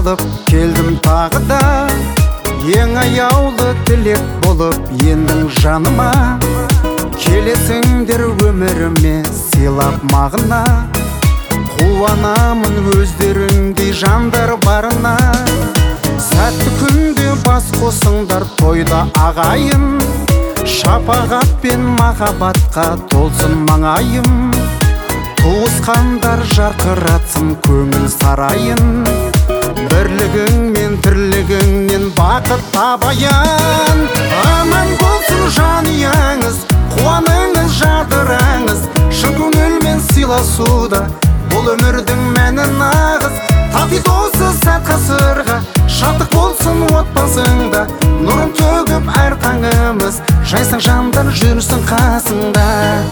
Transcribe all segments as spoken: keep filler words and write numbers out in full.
алып келдім тағы да, ең аяулы тілек болып ендің жаныма. Келесіңдер өміріме сыйлап мағына, қуанамын өздеріңдей жандар барына. Сәтті күнде бас қосыңдар тойда ағайын, шапағат пен махаббатқа толсын маңайым. Туысқандар жарқыратсын көңіл сарайын, бірлігің мен тірлігіңнен бақыт табайын. Аман болсын жанұяңыз, қуаныңыз жадыраңыз, шын көңілмен сыйласуда бұл өмірдің мәні нағыз. Татитосы сәт ғасырға, шаттық болсын отбасыңда, нұрын төгіп әр таңымыз, жайсаң жандар жүрсін қасыңда.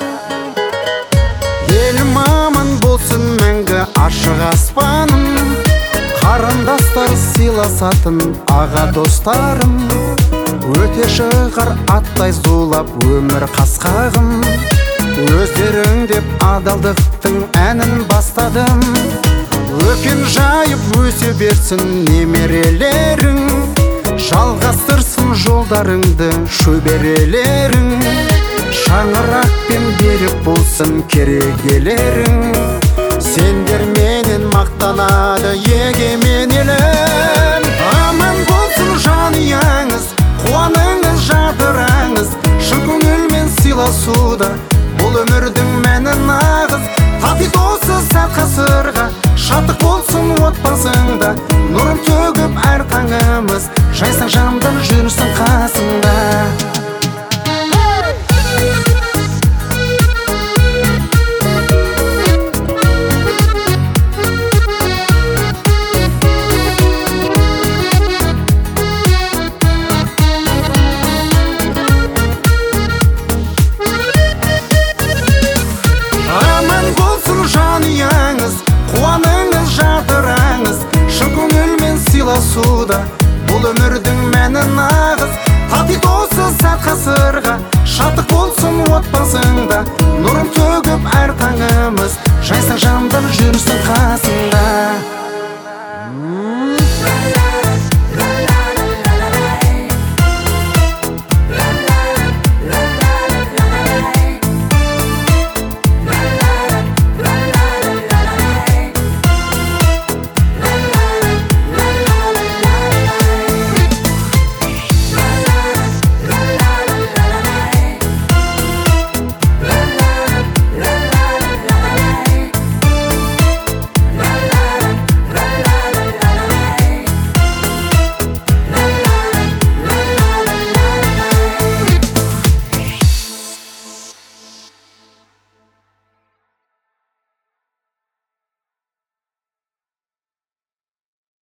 Елім аман болсын мәңгі ашық аспаным, қарындастар сыйласатын аға достарым. Өте шығар аттай зулап өмір қасқағым, өздерің деп адалдықтың әнін бастадым. Өкен жайып өсе берсін немерелерің, жалғастырсын жолдарыңды шөберелерің. Шаңырақпен берік болсын керегелерің, сендер менен мақтанады егемен елім. Аман болсын жанұяңыз, қуаныңыз жадыраңыз, шын көңілмен сыйласуда бұл өмірдің мәні нағыз. Татитосы сәт ғасырға, шаттық болсын отбасыңда, нұрын төгіп әр таңымыз, жайсаң жандар жүрсін қасыңда. Қуаныңыз жадыраңыз, шын көңілмен сыйласуда бұл өмірдің мәні нағыз. Татитосы сәт ғасырға, шаттық болсын отбасыңда, нұрын төгіп әр таңымыз, жайсаң жандар жүрсін қасыңда.